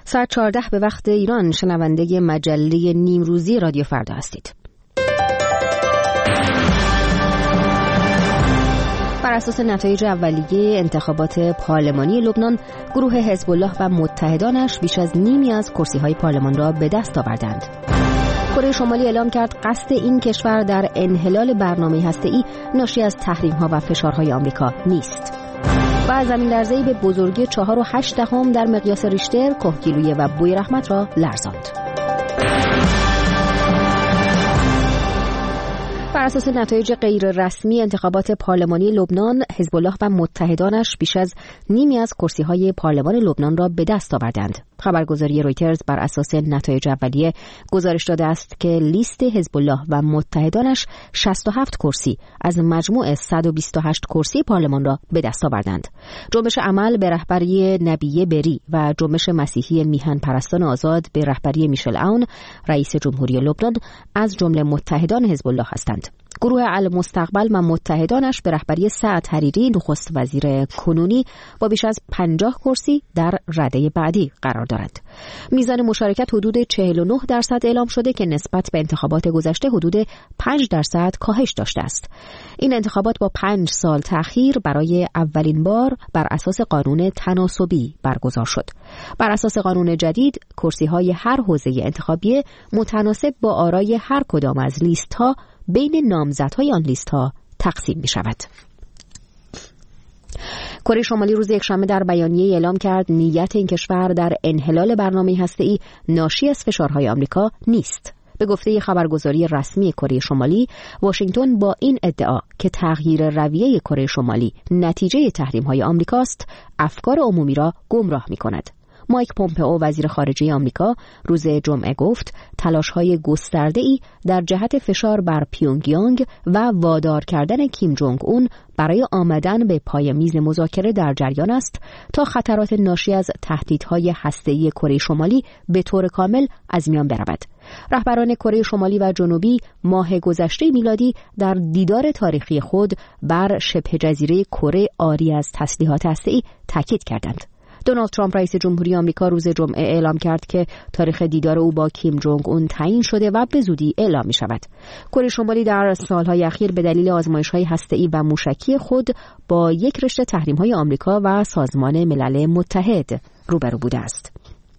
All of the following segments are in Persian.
ساعت 14 به وقت ایران شنونده مجله نیمروزی رادیو فردا هستید. بر اساس نتایج اولیه انتخابات پارلمانی لبنان، گروه حزب الله و متحدانش بیش از نیمی از کرسی‌های پارلمان را به دست آوردند. کره شمالی اعلام کرد قصد این کشور در انحلال برنامه هسته‌ای ناشی از تحریم‌ها و فشارهای آمریکا نیست. و زمین‌لرزه‌ای به بزرگی 4.8 در مقیاس ریشتر کهگیلویه و بویرحمت را لرزاند. بر اساس نتایج غیر رسمی انتخابات پارلمانی لبنان، حزب الله و متحدانش بیش از نیمی از کرسی‌های پارلمان لبنان را به دست آوردند. خبرگزاری رویترز بر اساس نتایج اولیه گزارش داده است که لیست حزب الله و متحدانش 67 کرسی از مجموع 128 کرسی پارلمان را به دست آوردند. جنبش عمل به رهبری نبیه بری و جنبش مسیحی میهن پرستان آزاد به رهبری میشل عون، رئیس جمهوری لبنان، از جمله متحدان حزب الله هستند. گروه المستقبل و متحدانش به رهبری سعد حریری، نخست وزیر کنونی، با بیش از 50 کرسی در رده بعدی قرار دارد. میزان مشارکت حدود 49% اعلام شده که نسبت به انتخابات گذشته حدود 5% کاهش داشته است. این انتخابات با 5 سال تأخیر برای اولین بار بر اساس قانون تناسبی برگزار شد. بر اساس قانون جدید، کرسی‌های هر حوزه انتخابی متناسب با آرای هر کدام از لیست‌ها بین نامزدهای آن لیست‌ها تقسیم می شود. کره شمالی روز یکشنبه در بیانیه اعلام کرد نیت این کشور در انحلال برنامه هسته‌ای ناشی از فشارهای آمریکا نیست. به گفته خبرگزاری رسمی کره شمالی، واشنگتن با این ادعا که تغییر رویه کره شمالی نتیجه تحریم‌های آمریکاست، افکار عمومی را گمراه می‌کند. مایک پومپئو وزیر خارجه آمریکا روز جمعه گفت تلاش‌های گسترده‌ای در جهت فشار بر پیونگیانگ و وادار کردن کیم جونگ اون برای آمدن به پای میز مذاکره در جریان است تا خطرات ناشی از تهدیدهای هسته‌ای کره شمالی به طور کامل از میان برود. رهبران کره شمالی و جنوبی ماه گذشته میلادی در دیدار تاریخی خود بر شبه جزیره کره عاری از تسلیحات هسته‌ای تاکید کردند. دونالد ترامپ رئیس جمهوری آمریکا روز جمعه اعلام کرد که تاریخ دیدار او با کیم جونگ اون تعیین شده و به زودی اعلام می شود. کره شمالی در سالهای اخیر به دلیل آزمایش‌های هسته‌ای و موشکی خود با یک رشته تحریم‌های آمریکا و سازمان ملل متحد روبرو بوده است.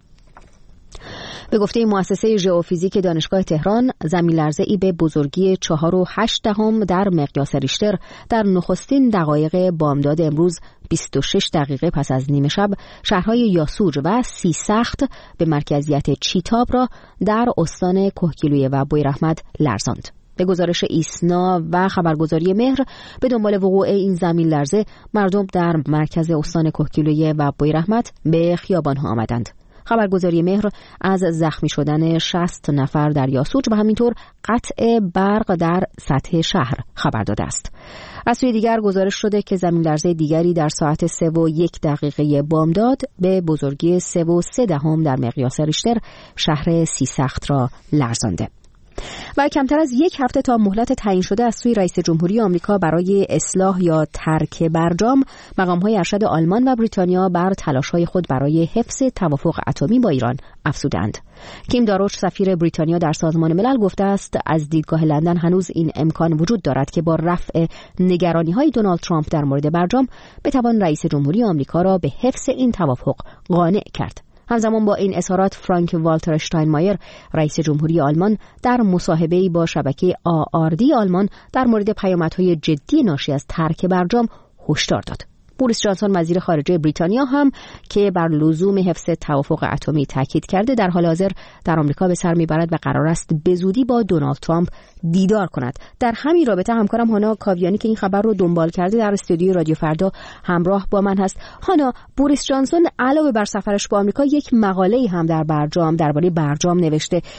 به گفته مؤسسه ژئوفیزیک دانشگاه تهران، زمین‌لرزه‌ای به بزرگی 4.8 در مقیاس ریشتر در نخستین دقایق بامداد امروز 26 دقیقه پس از نیمه شب شهرهای یاسوج و سیسخت به مرکزیت چیتاب را در استان کهگیلویه و بویرحمت لرزاند. به گزارش ایسنا و خبرگزاری مهر، به دنبال وقوع این زمین لرزه مردم در مرکز استان کهگیلویه و بویرحمت به خیابان‌ها آمدند. خبرگزاری مهر از زخمی شدن 60 نفر در یاسوج و همینطور قطع برق در سطح شهر خبر داده است. از سوی دیگر گزارش شده که زمین‌لرزه دیگری در ساعت 3:01 بامداد به بزرگی 3.3 در مقیاس ریشتر شهر سیسخت را لرزانده. و کمتر از یک هفته تا مهلت تعیین شده از سوی رئیس جمهوری آمریکا برای اصلاح یا ترک برجام، مقام‌های ارشد آلمان و بریتانیا بر تلاش‌های خود برای حفظ توافق اتمی با ایران افزودند. کیم داروچ سفیر بریتانیا در سازمان ملل گفته است از دیدگاه لندن هنوز این امکان وجود دارد که با رفع نگرانی‌های دونالد ترامپ در مورد برجام بتوان رئیس جمهوری آمریکا را به حفظ این توافق قانع کرد. همزمان با این اظهارات، فرانک والتر اشتاینمایر رئیس جمهوری آلمان در مصاحبه‌ای با شبکه آردی آلمان در مورد پیامدهای جدی ناشی از ترک برجام هشدار داد. بوریس جانسون وزیر خارجه بریتانیا هم که بر لزوم حفظ توافق اتمی تاکید کرده در حال حاضر در آمریکا به سر میبرد و قرار است به زودی با دونالد ترامپ دیدار کند. در همین رابطه همکارم هانا کاویانی که این خبر رو دنبال کرده در استودیوی رادیو فردا همراه با من هست. هانا، بوریس جانسون علاوه بر سفرش با آمریکا یک مقاله‌ای هم درباره برجام نوشته.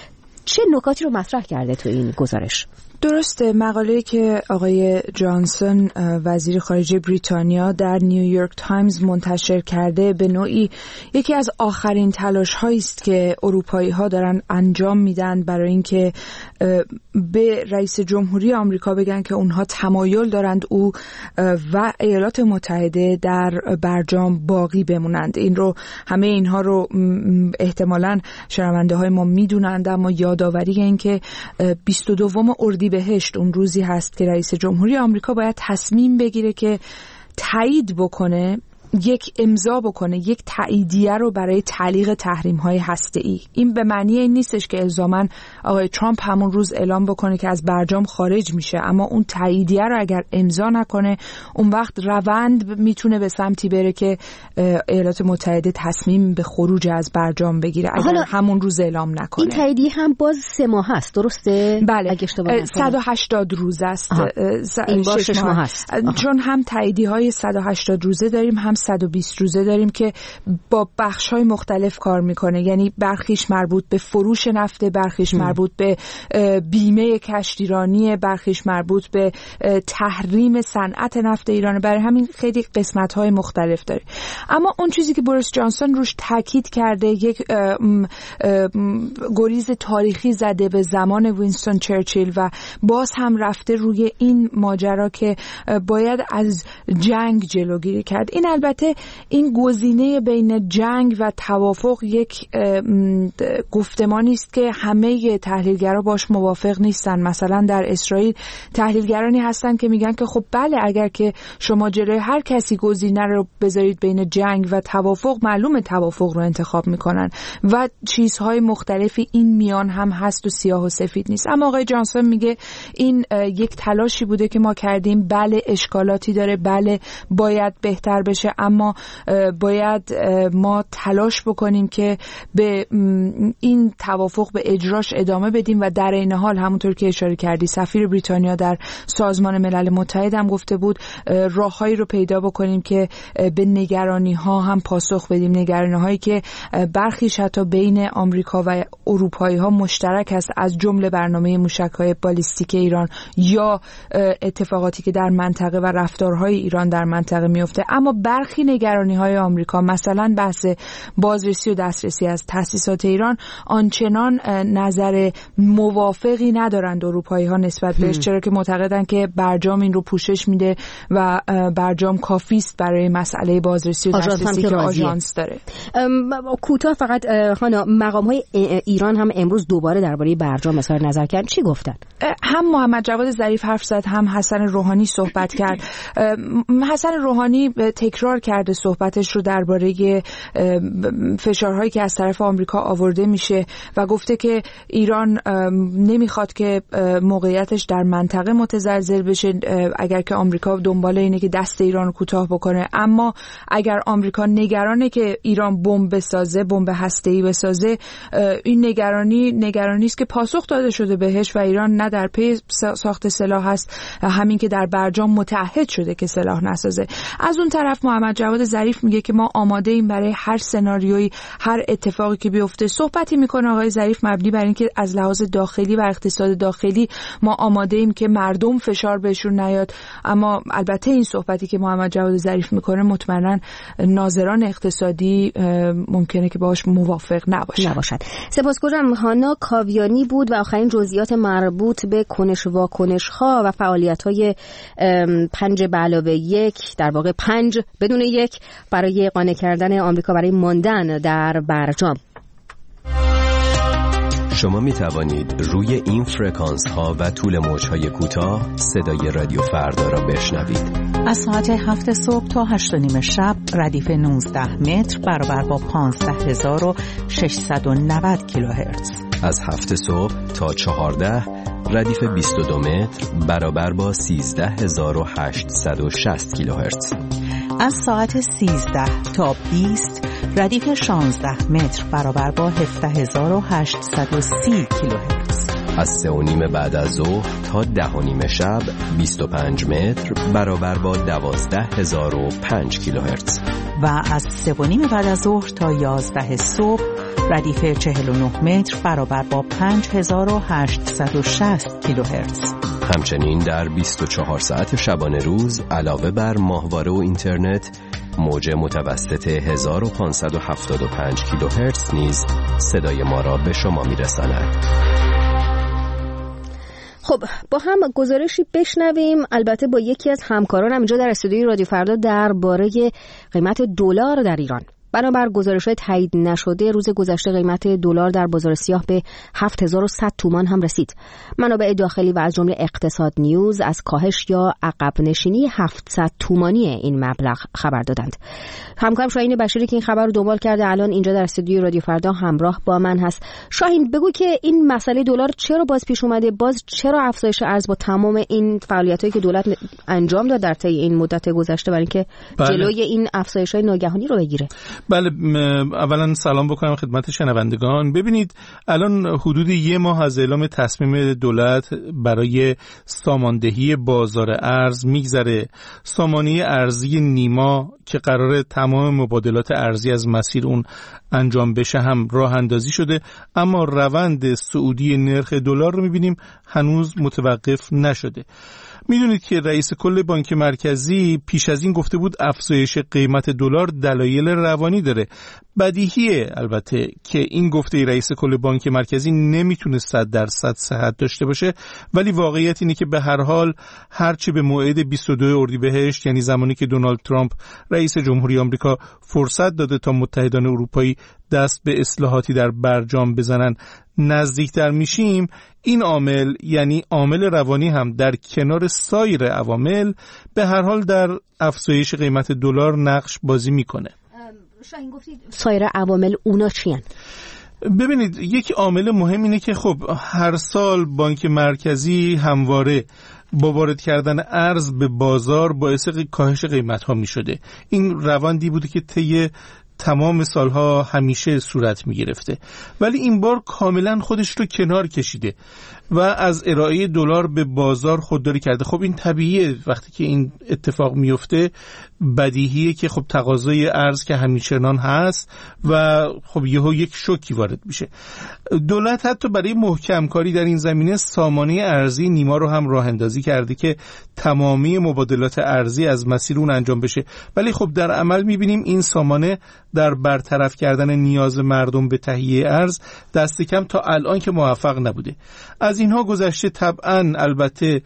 چه نکاتی رو مطرح کرده تو این گزارش؟ درسته، مقاله‌ای که آقای جانسون وزیر خارجه بریتانیا در نیویورک تایمز منتشر کرده به نوعی یکی از آخرین تلاش‌هایی است که اروپایی‌ها دارن انجام میدن برای اینکه به رئیس جمهوری آمریکا بگن که اونها تمایل دارند او و ایالات متحده در برجام باقی بمونند. همه اینها رو احتمالاً شنونده‌های ما میدونند، اما یادآوری این که 22 اردیبهشت اون روزی هست که رئیس جمهوری آمریکا باید تصمیم بگیره که تایید بکنه، یک امضا بکنه، یک تاییدیه رو برای تعلیق تحریم‌های هسته‌ای. این به معنی این نیستش که الزاماً آقای ترامپ همون روز اعلام بکنه که از برجام خارج میشه، اما اون تاییدیه رو اگر امضا نکنه، اون وقت روند میتونه به سمتی بره که ایالات متحده تصمیم به خروج از برجام بگیره اگر همون روز اعلام نکنه. این تاییدیه هم باز 3 ماه هست، درسته؟ بله، 180 روز است. این با 6 ماه هست. چون هم تاییدیه‌های 180 روزه داریم، هم 120 روزه داریم که با بخش‌های مختلف کار میکنه. یعنی برخیش مربوط به فروش نفت، برخیش مربوط به بیمه کشتیرانی، برخیش مربوط به تحریم صنعت نفت ایران. برای همین خیلی قسمت‌های مختلف داره. اما اون چیزی که بوریس جانسون روش تاکید کرده، یک گریز تاریخی زده به زمان وینستون چرچیل و باز هم رفته روی این ماجرا که باید از جنگ جلوگیری کرد. این البته این گزینه بین جنگ و توافق یک گفتمانی است که همه تحلیلگرا باش موافق نیستن. مثلا در اسرائیل تحلیلگرانی هستن که میگن که خب بله، اگر که شما جلوی هر کسی گزینه رو بذارید بین جنگ و توافق، معلومه توافق رو انتخاب میکنن و چیزهای مختلفی این میان هم هست و سیاه و سفید نیست. اما آقای جانسون میگه این یک تلاشی بوده که ما کردیم، بله اشکالاتی داره، بله باید بهتر بشه، اما باید ما تلاش بکنیم که به این توافق به اجراش ادامه بدیم و در این حال همونطور که اشاره کردی سفیر بریتانیا در سازمان ملل متحد هم گفته بود راههایی رو پیدا بکنیم که به نگرانی ها هم پاسخ بدیم، نگرانی هایی که برخیش حتی بین آمریکا و اروپایی ها مشترک است، از جمله برنامه موشک‌های بالیستیک ایران یا اتفاقاتی که در منطقه و رفتارهای ایران در منطقه میفته. اما برخی نگرانی‌های آمریکا، مثلا بحث بازرسی و دسترسی از تأسیسات ایران، آنچنان نظر موافقی ندارند اروپایی‌ها نسبت بهش، چرا که معتقدند که برجام این رو پوشش میده و برجام کافی است برای مسئله بازرسی و دسترسی که آژانس داره. کوتاه فقط خانم، مقام‌های ایران هم امروز دوباره درباره برجام اظهار نظر کردن. چی گفتن؟ هم محمد جواد ظریف حرف زد، هم حسن روحانی صحبت کرد. حسن روحانی تکرار کرده صحبتش رو درباره فشارهایی که از طرف آمریکا آورده میشه و گفته که ایران نمیخواد که موقعیتش در منطقه متزلزل بشه اگر که آمریکا دنبال اینه که دست ایران رو کوتاه بکنه. اما اگر آمریکا نگرانه که ایران بمب بسازه، بمب هسته‌ای بسازه، این نگرانی است که پاسخ داده شده بهش و ایران نه در پی ساخت سلاح هست، همین که در برجام متعهد شده که سلاح نسازه. از اون طرف محمد جواد ظریف میگه که ما آماده ایم برای هر سناریویی، هر اتفاقی که بیفته. صحبتی میکنه آقای ظریف مبنی بر اینکه از لحاظ داخلی و اقتصاد داخلی ما آماده ایم که مردم فشار بهشون نیاد. اما البته این صحبتی که محمد جواد ظریف میکنه مطمئنا ناظران اقتصادی ممکنه که باهاش موافق نباشد. سپاسگزارم. هانا کاویانی بود و آخرین جزئیات مربوط به کنش واکنش ها و فعالیت های 5+1، در واقع 5 بدون 1 برای قانع کردن آمریکا برای ماندن در برجام. شما می توانید روی این فرکانس ها و طول موج های کوتاه صدای رادیو فردا را بشنوید. از ساعت 7 صبح تا 8:30 شب ردیف 19 متر برابر با 15690 کیلوهرتز. از 7 صبح تا 14 ردیف 22 متر برابر با 13860 کیلوهرتز. از ساعت 13 تا 20 ردیف 16 متر برابر با 17830 کیلوهرتز. از 3:30 بعد از ظهر تا 10:30 شب 25 متر برابر با 12005 کیلوهرتز. و از 3:30 بعد از ظهر تا 11 صبح ردیف 49 متر برابر با 5860 کیلوهرتز. همچنین در 24 ساعت شبانه روز علاوه بر ماهواره و اینترنت، موج متوسط 1575 کیلوهرتز نیز صدای ما را به شما میرساند. خب با هم گزارشی بشنویم، البته با یکی از همکارانم اینجا در استودیوی رادیو فردا درباره قیمت دلار در ایران. بنابر گزارش‌های تایید نشده روز گذشته قیمت دلار در بازار سیاه به 7100 تومان هم رسید. منابع داخلی و از جمله اقتصاد نیوز از کاهش یا عقب نشینی 700 تومانی این مبلغ خبر دادند. همکارم شاهین بشیری که این خبر رو دنبال کرده الان اینجا در استودیوی رادیو فردا همراه با من هست. شاهین بگو که این مسئله دلار چرا باز پیش اومده، باز چرا افزایش ارز با تمام این فعالیتایی که دولت انجام داد در طی این مدت گذشته برای اینکه جلوی این افزایش‌های ناگهانی رو بگیره؟ بله، اولا سلام بکنم خدمت شنوندگان. ببینید الان حدود 1 ماه از اعلام تصمیم دولت برای ساماندهی بازار ارز میگذره. سامانه ارزی نیما که قراره تمام مبادلات ارزی از مسیر اون انجام بشه هم راه اندازی شده، اما روند صعودی نرخ دلار رو میبینیم هنوز متوقف نشده. میدونید که رئیس کل بانک مرکزی پیش از این گفته بود افزایش قیمت دلار دلایل روانی داره. بدیهیه البته که این گفته رئیس کل بانک مرکزی نمیتونه 100% صحت داشته باشه، ولی واقعیت اینه که به هر حال هرچی به موعد 22 اردیبهشت، یعنی زمانی که دونالد ترامپ رئیس جمهوری آمریکا فرصت داده تا متحدان اروپایی دست به اصلاحاتی در برجام بزنن، نزدیکتر میشیم، این عامل یعنی عامل روانی هم در کنار سایر عوامل به هر حال در افزایش قیمت دلار نقش بازی میکنه. شاهین گفتید سایر عوامل اونا چیان؟ ببینید یک عامل مهم اینه که خب هر سال بانک مرکزی همواره با وارد کردن ارز به بازار باعث کاهش قیمت ها می شده. این روندی بوده که طی تمام سالها همیشه صورت می گرفته، ولی این بار کاملا خودش رو کنار کشیده و از ارائه دلار به بازار خودداری کرده. خب این طبیعیه، وقتی که این اتفاق میفته بدیهیه که خب تقاضای ارز که همیشنان هست و خب یهو یک شوکی وارد میشه. دولت حتی برای محکم کاری در این زمینه سامانه ارزی نیما رو هم راه اندازی کرده که تمامی مبادلات ارزی از مسیر اون انجام بشه، ولی خب در عمل میبینیم این سامانه در برطرف کردن نیاز مردم به تهیه ارز دست کم تا الان که موفق نبوده. از اینها گذشته طبعاً البته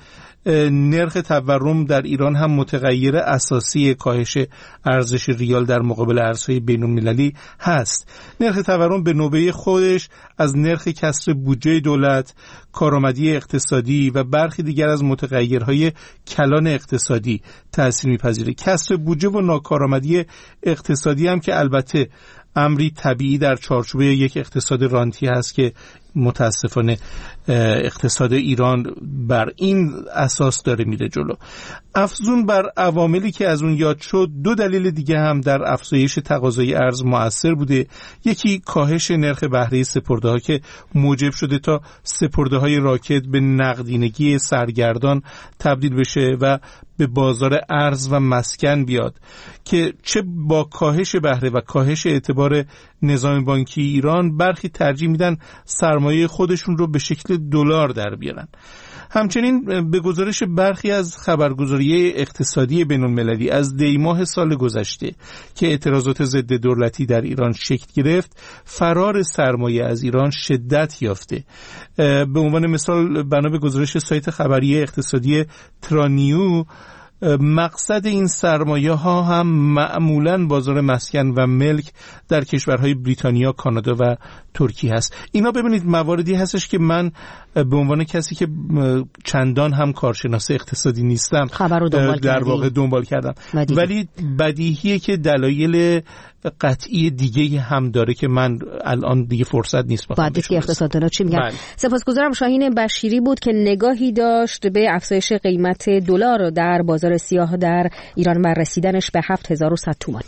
نرخ تورم در ایران هم متغیر اساسی کاهش ارزش ریال در مقابل ارزهای بین‌المللی هست. نرخ تورم به نوبه خودش از نرخ کسر بودجه دولت، کارآمدی اقتصادی و برخی دیگر از متغیرهای کلان اقتصادی تأثیر می‌پذیره. کسر بودجه و ناکارآمدی اقتصادی هم که البته امری طبیعی در چارچوب یک اقتصاد رانتی هست که متاسفانه اقتصاد ایران بر این اساس داره میره جلو. افزون بر عواملی که از اون یاد شد، 2 دلیل دیگه هم در افزایش تقاضای ارز مؤثر بوده. یکی کاهش نرخ بهره سپرده‌ها که موجب شده تا سپرده‌های راکد به نقدینگی سرگردان تبدیل بشه و به بازار ارز و مسکن بیاد که چه با کاهش بهره و کاهش اعتبار نظام بانکی ایران برخی ترجیح میدن سرمایه خودشون رو به شکل دلار در بیارن. همچنین به گزارش برخی از خبرگزاری اقتصادی بین‌المللی از دیماه سال گذشته که اعتراضات ضد دولتی در ایران شکل گرفت، فرار سرمایه از ایران شدت یافته. به عنوان مثال بنا به گزارش سایت خبری اقتصادی ترانیو، مقصد این سرمایه ها هم معمولاً بازار مسکن و ملک در کشورهای بریتانیا، کانادا و ترکیه هست. اینا ببینید مواردی هستش که من به عنوان کسی که چندان هم کارشناس اقتصادی نیستم در واقع دنبال کردم، ولی بدیهیه که دلایل قطعی دیگه هم داره که من الان دیگه فرصت نیست بخوام بعد که اقتصاددانا چی میگن. سپاسگزارم. شاهین بشیری بود که نگاهی داشت به افزایش قیمت دلار در بازار سیاه در ایران و رسیدنش به 7100 تومان.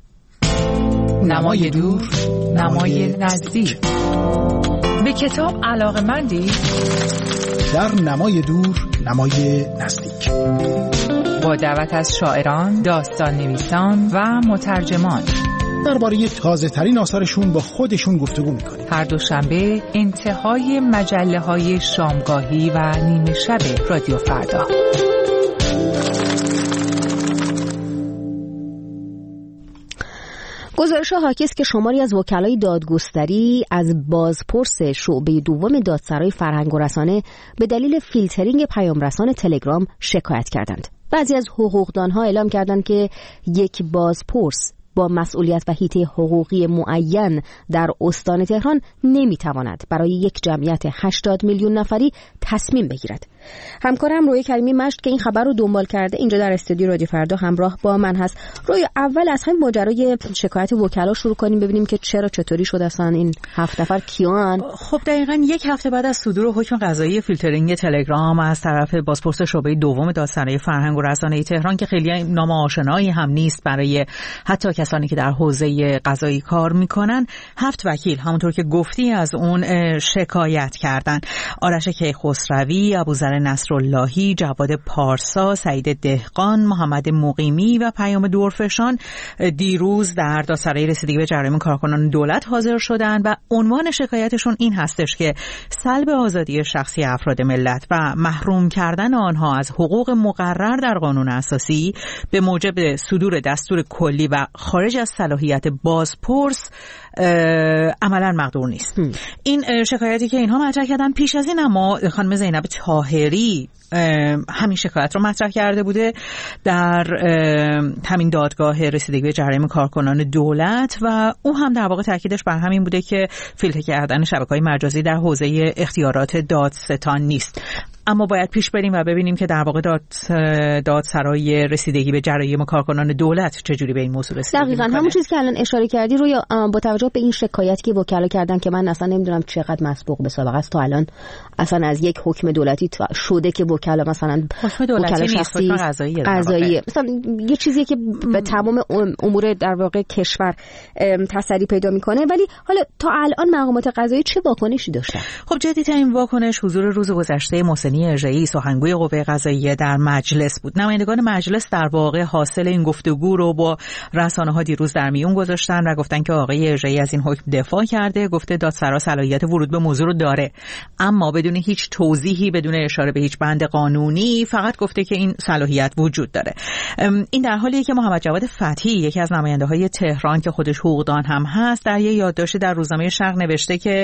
نمای دور، نمای نزدیک. به کتاب علاقه‌مندی؟ در نمای دور، نمای نزدیک. با دعوت از شاعران، داستان نویسان و مترجمان. درباره تازه‌ترین آثارشون با خودشون گفتگو می‌کنیم. هر دوشنبه انتهای مجله‌های شامگاهی و نیمه شب رادیو فردا. گزارش حاکی است که شماری از وکلای دادگستری از بازپرس شعبه دوم دادسرای فرهنگ و رسانه به دلیل فیلترینگ پیام‌رسان تلگرام شکایت کردند. بعضی از حقوقدانها اعلام کردند که یک بازپرس با مسئولیت و حیطه حقوقی معین در استان تهران نمیتواند برای یک جمعیت 80 میلیون نفری تصمیم بگیرد. همکارم روی کریمی مجد که این خبر رو دنبال کرده اینجا در استودیو رادیو فردا همراه با من هست. روی اول از همین ماجرای شکایت وکلا شروع کنیم ببینیم که چطوری شد اصلا این 7 نفر کیان. خب دقیقاً یک هفته بعد از صدور حکم قضایی فیلترینگ تلگرام از طرف بازپرس شعبه دوم دادسرای فرهنگ و رسانه تهران که خیلی نام آشنایی هم نیست برای حتی کسانی که در حوزه قضایی کار میکنن، 7 وکیل همونطور که گفتی از اون شکایت کردن. آرش کیخسروی، ابوذر نصراللهی، جواد پارسا، سعید دهقان، محمد مقیمی و پیام دورفشان دیروز در دادسرای رسیدگی به جرایم کارکنان دولت حاضر شدند و عنوان شکایتشون این هستش که سلب آزادی شخصی افراد ملت و محروم کردن آنها از حقوق مقرر در قانون اساسی به موجب صدور دستور کلی و خارج از صلاحیت بازپرس عملا مقدور نیست. این شکایتی که اینها مطرح کردن پیش از این اما خانم زینب طاهری همین شکایت رو مطرح کرده بوده در همین دادگاه رسیدگی به جرایم کارکنان دولت و او هم در واقع تاکیدش بر همین بوده که فیلتر کردن شبکه‌های مجازی در حوزه اختیارات دادستان نیست. اما باید پیش بریم و ببینیم که در واقع دادسرای رسیدگی به جرایم کارکنان دولت چجوری به این موضوع رسیدگی دقیقاً می‌کنه. همون چیزی که الان اشاره کردی روی با توجه به این شکایتی که وکلا کردن که من اصلا نمیدونم چقدر مسبوق به سابقه است تا الان اصلا از یک حکم دولتی شده که وکلا مثلا حکم دولتی نیست، حکم قضاییه مثلا یه چیزیه که به تمام امور در واقع کشور تسری پیدا میکنه. ولی حالا تا الان مقامات قضایی چه واکنشی داشتن؟ خب جدی‌ترین واکنش حضور روز گذشته محسنی ارجایی سخنگوی قوه قضاییه در مجلس بود. نمایندگان مجلس در واقع حاصل این گفتگو رو با رسانه‌ها دیروز در میون گذاشتن و گفتن که آقای ارجایی از این حکم دفاع کرده، گفته دادسرا صلاحیت ورود به موضوع رو داره، اما بدون هیچ توضیحی، بدون اشاره به هیچ بند قانونی، فقط گفته که این صلاحیت وجود داره. این در حالیه که محمد جواد فتحی یکی از نماینده‌های تهران که خودش حقوقدان هم هست در یک یادداشت در روزنامه شرق نوشته که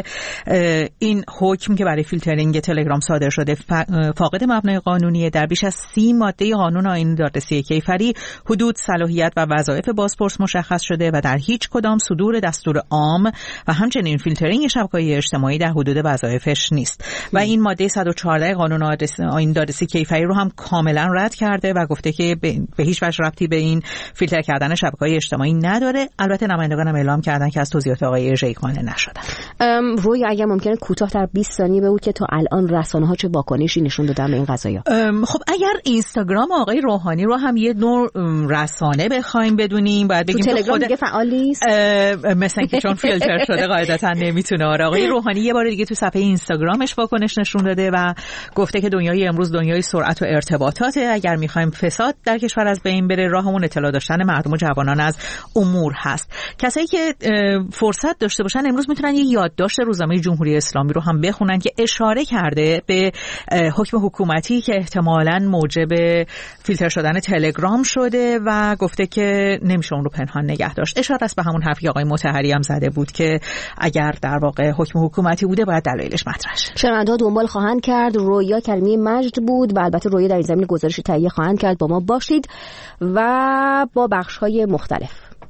این حکم که برای فیلترینگ تلگرام صادر شده فاقد مبنای قانونیه. در بیش از 30 ماده قانون آیین دادرسی کیفری حدود، صلاحیت و وظایف بازپرس مشخص شده و در هیچ کدام صدور دستور عام و همچنین فیلترینگ شبکه‌های اجتماعی در حدود وظایفش نیست. و این ماده 114 قانون آیین دادرسی کیفری رو هم کاملا رد کرده و گفته که به هیچ وجه ربطی به این فیلتر کردن شبکه‌های اجتماعی نداره. البته نمایندگان هم اعلام کردن که از توضیحات آقای ارجایی قانع نشدن. روی اگر ممکنه کوتاه در 20 ثانیه بگو که تا الان رسانه‌ها چه واکنشی نشون دادن به این قضایا؟ خب اگر اینستاگرام آقای روحانی رو هم یه نوع رسانه بخوایم بدونیم، باید بگیم تو تلگرام دیگه فعال نیست، مثلا اینکه چون فیلتر شده قاعدتا نمیتونه. آقای روحانی یه بار دیگه تو صفحه اینستاگرامش واکنش نشون داده و گفته که دنیای امروز دنیای سرعت و ارتباطاته. اگر میخوایم فساد در کشور از بین بره، راهمون اطلاع داشتن مردم و جوانان از امور هست. کسایی که فرصت داشته باشن امروز میتونن یه یادداشت روزنامه جمهوری اسلامی رو هم بخونن که اشاره کرده به حکم حکومتی که احتمالاً موجب فیلتر شدن تلگرام شده و گفته که نمیشه اون رو پنهان نگه داشت. اشاره است به همون حرفی که آقای مطهری هم زده بود که اگر در واقع حکم حکومتی بوده باید دلایلش مطرح شه. شنونده‌ها دنبال خواهند کرد. رویا کریمی مجد بود و البته رویا در این زمینه گزارش تهیه خواهند کرد. با ما باشید و با بخش‌های مختلف.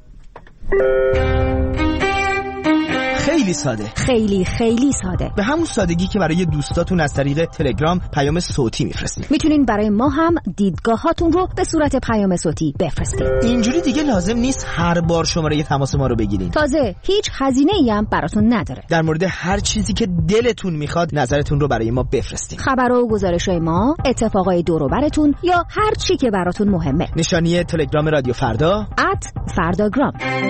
خیلی ساده، خیلی ساده، به همون سادگی که برای دوستاتون از طریق تلگرام پیام صوتی میفرستید. میتونین برای ما هم دیدگاهاتون رو به صورت پیام صوتی بفرستید. اینجوری دیگه لازم نیست هر بار شماره تماس ما رو بگیرین. تازه هیچ هزینه‌ای هم براتون نداره. در مورد هر چیزی که دلتون میخواد نظرتون رو برای ما بفرستید. خبرها و گزارش‌های ما، اتفاقای دور و برتون یا هر چی که براتون مهمه. نشانی تلگرام رادیو فردا @فرداگرام.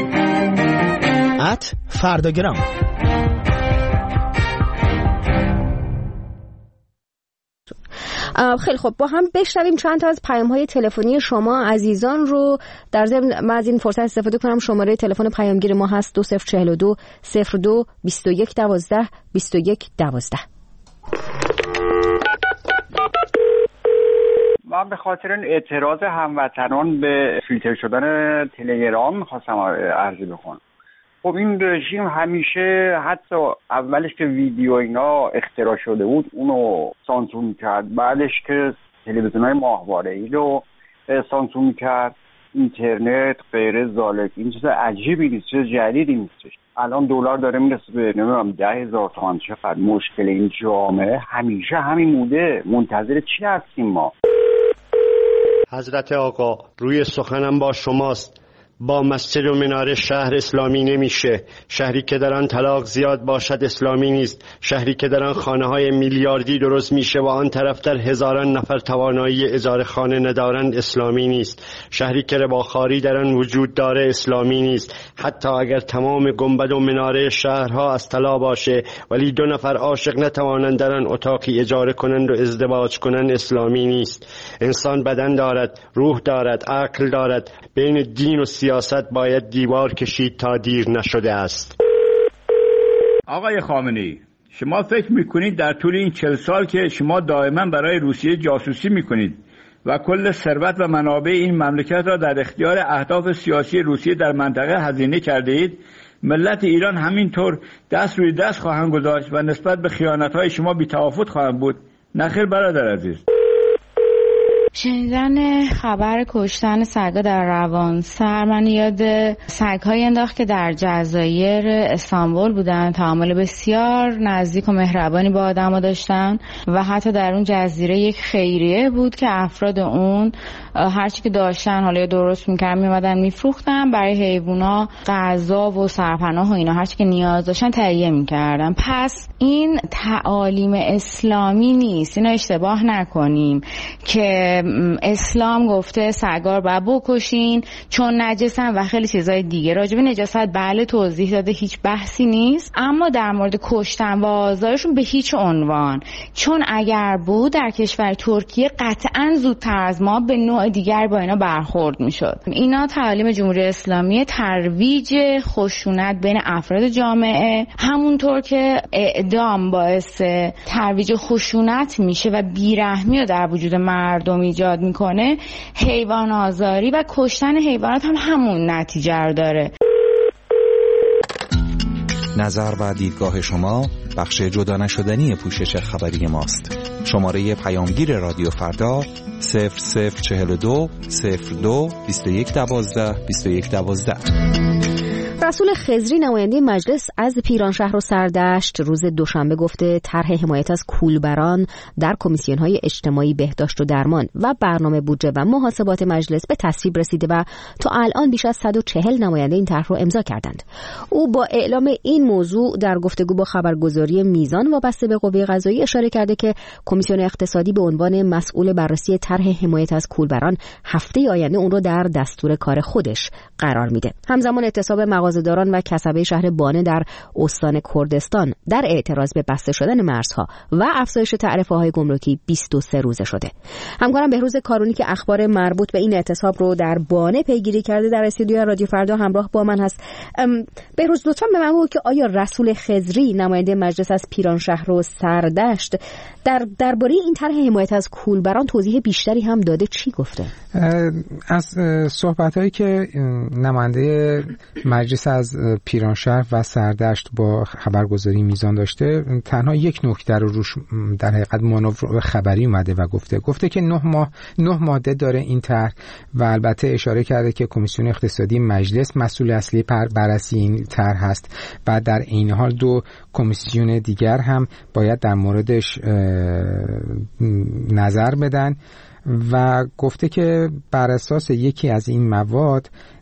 @فرداگرام. خیلی خب، با هم بشنویم چند تا از پیام‌های تلفنی شما عزیزان رو. در ضمن من از این فرصت استفاده کنم، شماره تلفن پیامگیر ما هست 2042 02 21 12 21 12. من به خاطر این اعتراض هموطنان به فیلتر شدن تلگرام خواستم عرضی بکنم. خب این رژیم همیشه حتی اولش که ویدیو اینا اختراع شده بود اونو سانسور میکرد، بعدش که تلویزیون‌های ماهواره‌ای رو سانسور میکرد، اینترنت غیره ذالک. این چیز عجیبی نیست، چیز جدیدی نیستش. الان دلار داره میرسه به نمیدونم 10,000 تومان. چقدر مشکل این جامعه همیشه همین موده. منتظر چی هستیم ما؟ حضرت آقا، روی سخنم با شماست. با مسجد و مناره شهر اسلامی نمیشه. شهری که در آن طلاق زیاد باشد اسلامی نیست. شهری که در آن خانه‌های میلیاردی درست میشه و آن طرف در هزاران نفر توانایی اجاره خانه ندارند اسلامی نیست. شهری که رباخواری در آن وجود داره اسلامی نیست. حتی اگر تمام گنبد و مناره شهرها از طلا باشه ولی 2 نفر عاشق نتوانند در آن اتاقی اجاره کنند و ازدواج کنند اسلامی نیست. انسان بدن دارد، روح دارد، عقل دارد. بین دین و سیاست باید دیوار کشید تا دیر نشده است. آقای خامنه‌ای، شما فکر میکنید در طول این 40 سال که شما دائما برای روسیه جاسوسی میکنید و کل ثروت و منابع این مملکت را در اختیار اهداف سیاسی روسیه در منطقه هزینه کرده اید، ملت ایران همینطور دست روی دست خواهند گذاشت و نسبت به خیانت‌های شما بی‌تفاوت خواهند بود؟ نخیر برادر عزیز. شنیدن خبر کشتن سگا در روانسر من یاد سگ‌های انداخت که در جزایر استانبول بودن، تعامل بسیار نزدیک و مهربانی با آدم‌ها داشتن و حتی در اون جزیره یک خیریه بود که افراد اون هرچی که داشتن حالا یا درست می‌کردن می‌اومدن می‌فروختن، برای حیونا غذا و سرپناه و اینا هرچی که نیاز داشتن تهیه می‌کردن. پس این تعالیم اسلامی نیست، اینو اشتباه نکنیم که اسلام گفته سگا رو باید بکشین چون نجسن و خیلی چیزای دیگه. راجب نجاست بله توضیح داده، هیچ بحثی نیست، اما در مورد کشتن و آزارشون به هیچ عنوان، چون اگر بود در کشور ترکیه قطعا زودتر از ما به نوع دیگر با اینا برخورد میشد. اینا تعالیم جمهوری اسلامی ترویج خشونت بین افراد جامعه، همونطور که اعدام باعث ترویج خشونت میشه و بیرحمی رو در وجود مردم ایجاد میکنه، حیوان آزاری و کشتن حیوانات هم همون نتیجه رو داره. نظر و دیدگاه شما بخش جدا نشدنی پوشش خبری ماست. شماره پیامگیر رادیو فردا 0042 02 21 12 21 12. رسول خضری نماینده مجلس از پیرانشهر و سردشت روز دوشنبه گفته طرح حمایت از کولبران در کمیسیون‌های اجتماعی، بهداشت و درمان و برنامه بودجه و محاسبات مجلس به تصویب رسیده و تا الان بیش از 140 نماینده این طرح را امضا کردند. او با اعلام این موضوع در گفتگو با خبرگزاری میزان وابسته به قوه قضاییه اشاره کرده که کمیسیون اقتصادی به عنوان مسئول بررسی طرح حمایت از کولبران هفته آینده اون رو در دستور کار خودش قرار میده. همزمان اعتصاب مغازه‌داران و کسبه شهر بانه در استان کردستان در اعتراض به بسته شدن مرزها و افزایش تعرفه‌های گمرکی 23 روزه شده. همکارم بهروز کارونی که اخبار مربوط به این اعتصاب رو در بانه پیگیری کرده در استودیو رادیو فردا همراه با من هست. بهروز لطفاً به من بگو که آیا رسول خضری نماینده مجلس از پیرانشهر و سردشت درباره این طرح حمایت از کولبران توضیح بیشتری هم داده؟ چی گفته؟ از صحبت‌هایی که نماینده مجلس از پیرانشهر و سردشت با خبرگزاری میزان داشته، تنها یک نکته رو روش در حقیقت مانور خبری اومده و گفته که 9 ماده داره این طرح و البته اشاره کرده که کمیسیون اقتصادی مجلس مسئول اصلی بررسی این طرح هست و در این حال 2 کمیسیون دیگر هم باید در موردش نظر بدن و گفته که بر اساس یکی از این مواد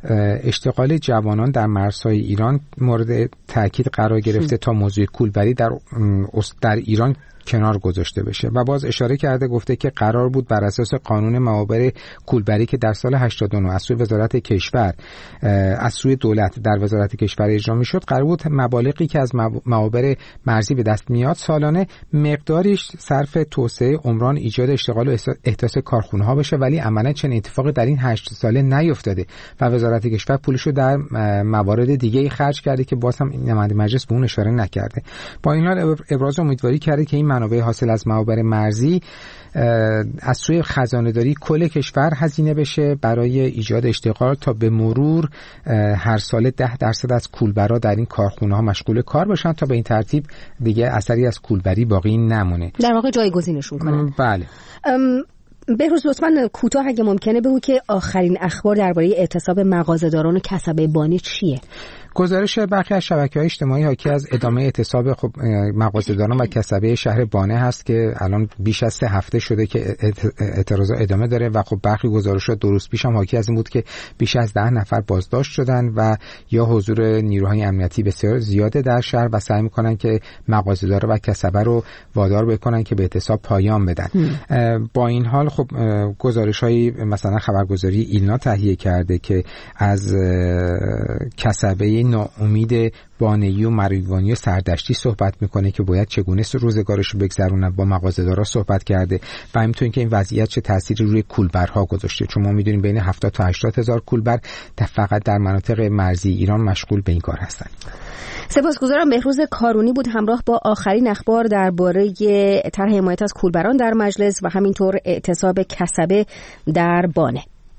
اشتغال جوانان در مرزهای ایران مورد تاکید قرار گرفته تا موضوع کولبری در ایران کنار گذاشته بشه و باز اشاره کرده، گفته که قرار بود بر اساس قانون معابر کولبری که در سال 89 از سوی وزارت کشور از سوی دولت در وزارت کشور اجرا میشد، قرار بود مبالغی که از معابر مرزی به دست میاد سالانه مقداریش صرف توسعه عمران، ایجاد اشتغال و احداث کارخونه ها بشه، ولی عملا چنین اتفاقی در این 8 ساله نیفتاده و وزارت کشور پولشو در موارد دیگه خرج کرده که باز هم نماینده مجلس به اون اشاره نکرده. با این حال ابراز امیدواری کرده که این منابع حاصل از معابر مرزی از سوی خزانه‌داری کل کشور هزینه بشه برای ایجاد اشتغال تا به مرور هر سال 10% از کولبرا در این کارخونه ها مشغول کار باشن تا به این ترتیب دیگه اثری از کولبری باقی نمونه، در واقع جایگزینشون کنن. بله. بهروز لطفاً کوتاه اگه ممکنه بگو که آخرین اخبار درباره اعتصاب مغازه‌داران و کسبه بانی چیه؟ گزارش برخی از شبکه‌های اجتماعی حاکی از ادامه اعتصاب مغازه‌داران و کسبه شهر بانه هست که الان بیش از 3 هفته شده که اعتراضات ادامه داره و خب برخی گزارشات 2 روز پیش هم حاکی از این بود که بیش از 10 نفر بازداشت شدن و یا حضور نیروهای امنیتی بسیار زیاده در شهر و سعی می‌کنن که مغازه‌دار و کسبه رو وادار بکنن که به اعتصاب پایان بدن. با این حال خب گزارش‌های مثلا خبرگزاری ایلنا تهیه کرده که از کسبه ناامید بانه‌ای و مریوانی و سردشتی صحبت میکنه که باید چگونه روزگارش رو بگذرونن، با مغازه‌دارا صحبت کرده و همینطور که این وضعیت چه تأثیری روی کولبرها گذاشته، چون ما میدونیم بین 70 تا 80 هزار کولبر فقط در مناطق مرزی ایران مشغول به این کار هستند. سپاسگزارم. بهروز کارونی بود همراه با آخرین اخبار درباره طرح حمایت از کولبران در مجلس و همینطور اعتصاب کسبه در بانه.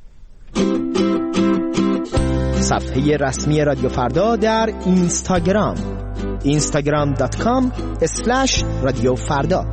صفحه رسمی رادیو فردا در اینستاگرام instagram.com/رادیو فردا.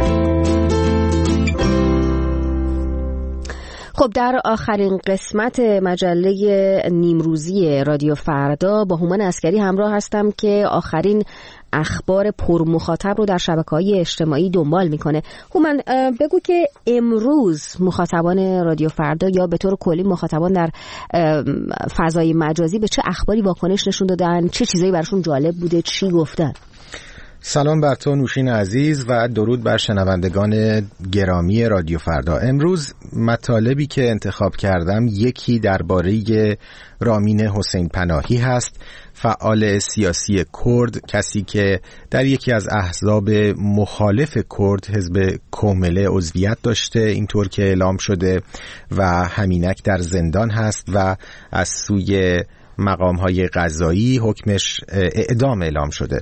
خب در آخرین قسمت مجله نیمروزی رادیو فردا با هومن عسکری همراه هستم که آخرین اخبار پرمخاطب رو در شبکه‌های اجتماعی دنبال میکنه. هومن بگو که امروز مخاطبان رادیو فردا یا به طور کلی مخاطبان در فضای مجازی به چه اخباری واکنش نشون دادن، چه چیزایی براشون جالب بوده، چی گفتن؟ سلام بر تو نوشین عزیز و درود بر شنوندگان گرامی رادیو فردا. امروز مطالبی که انتخاب کردم یکی درباره رامین حسین پناهی هست، فعال سیاسی کرد، کسی که در یکی از احزاب مخالف کرد، حزب کومله، عضویت داشته، اینطور که اعلام شده و همینک در زندان هست و از سوی مقام‌های قضایی حکمش اعدام اعلام شده.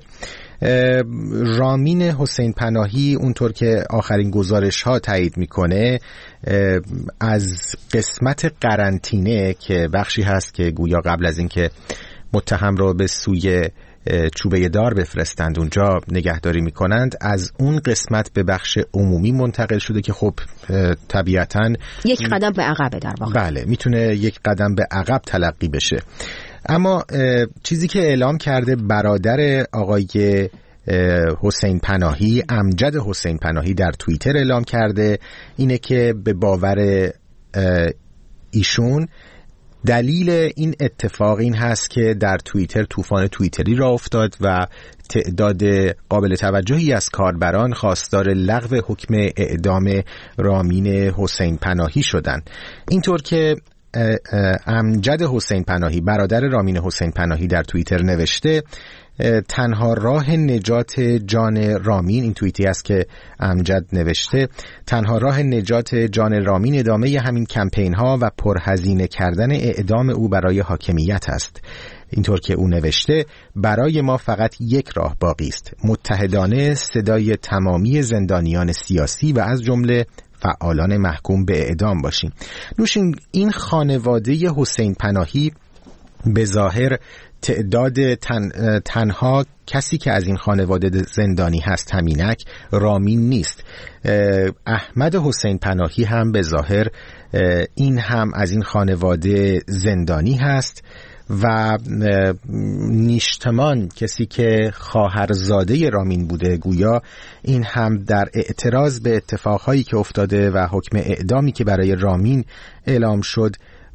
رامین حسین پناهی اونطور که آخرین گزارش ها تایید میکنه از قسمت قرنطینه که بخشی هست که گویا قبل از اینکه متهم را به سوی چوبه دار بفرستند اونجا نگهداری میکنند، از اون قسمت به بخش عمومی منتقل شده که خب طبیعتاً یک قدم به عقبه در واقع. بله، میتونه یک قدم به عقب تلقی بشه. اما چیزی که اعلام کرده برادر آقای حسین پناهی، امجد حسین پناهی، در توییتر اعلام کرده اینه که به باور ایشون دلیل این اتفاق این هست که در توییتر طوفان توییتری راه افتاد و تعداد قابل توجهی از کاربران خواستار لغو حکم اعدام رامین حسین پناهی شدند. اینطور که امجد حسین پناهی، برادر رامین حسین پناهی، در توییتر نوشته تنها راه نجات جان رامین، این توییتی است که امجد نوشته، تنها راه نجات جان رامین ادامه همین کمپین ها و پرهزینه کردن اعدام او برای حاکمیت است. اینطور که او نوشته برای ما فقط یک راه باقی است، متحدانه صدای تمامی زندانیان سیاسی و از جمله فعالان محکوم به اعدام باشیم. نوشین، این خانواده حسین پناهی به ظاهر تعداد تنها کسی که از این خانواده زندانی هست همینک رامین نیست. احمد حسین پناهی هم به ظاهر این هم از این خانواده زندانی هست و نیشتمان، کسی که خواهرزاده رامین بوده، گویا این هم در اعتراض به اتفاقهایی که افتاده و حکم اعدامی که برای رامین اعلام شد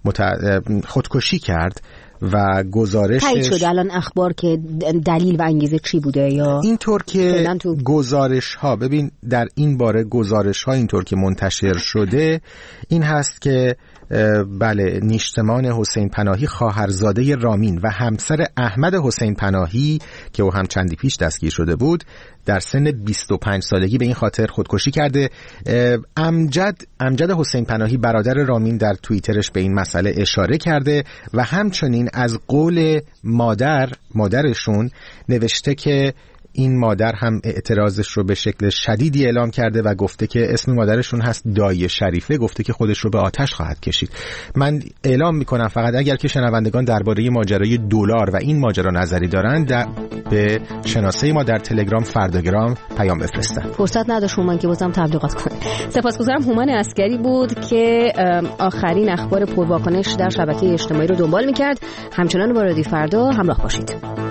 خودکشی کرد و گزارش تایید شده الان اخبار که دلیل و انگیزه چی بوده یا اینطور که گزارش ها، ببین در این باره گزارش ها اینطور که منتشر شده این هست که بله نیشتمان حسین پناهی خواهرزاده رامین و همسر احمد حسین پناهی که او هم چندی پیش دستگیر شده بود در سن 25 سالگی به این خاطر خودکشی کرده. امجد حسین پناهی برادر رامین در توییترش به این مسئله اشاره کرده و همچنین از قول مادرشون نوشته که این مادر هم اعتراضش رو به شکل شدیدی اعلام کرده و گفته که اسم مادرشون هست دایی شریفه، گفته که خودش رو به آتش خواهد کشید. من اعلام میکنم فقط اگر که شنوندگان درباره ماجرای دلار و این ماجرا نظری دارن به شناسه ما در تلگرام فرداگرام پیام بفرستن. فرصت نداشت هومن که بازم تبلیغات کنه. سپاسگزارم هومن عسگری بود که آخرین اخبار پرواکنش در شبکه اجتماعی رو دنبال میکرد. همچنان با رادیو فردا همراه باشید.